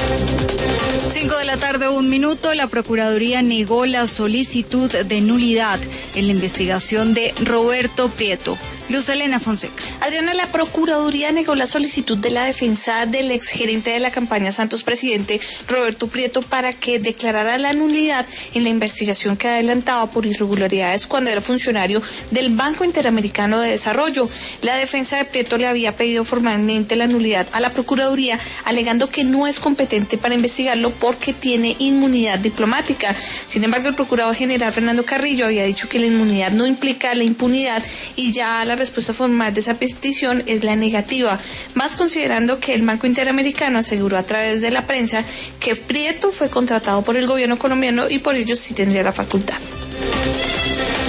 5:01 p.m, la Procuraduría negó la solicitud de nulidad en la investigación de Roberto Prieto. Luz Elena Fonseca. Adriana, la Procuraduría negó la solicitud de la defensa del exgerente de la campaña Santos Presidente, Roberto Prieto, para que declarara la nulidad en la investigación que adelantaba por irregularidades cuando era funcionario del Banco Interamericano de Desarrollo. La defensa de Prieto le había pedido formalmente la nulidad a la Procuraduría, alegando que no es competente para investigarlo porque tiene inmunidad diplomática. Sin embargo, el Procurador General Fernando Carrillo había dicho que la inmunidad no implica la impunidad y ya la respuesta formal de esa petición es la negativa, más considerando que el Banco Interamericano aseguró a través de la prensa que Prieto fue contratado por el gobierno colombiano y por ello sí tendría la facultad.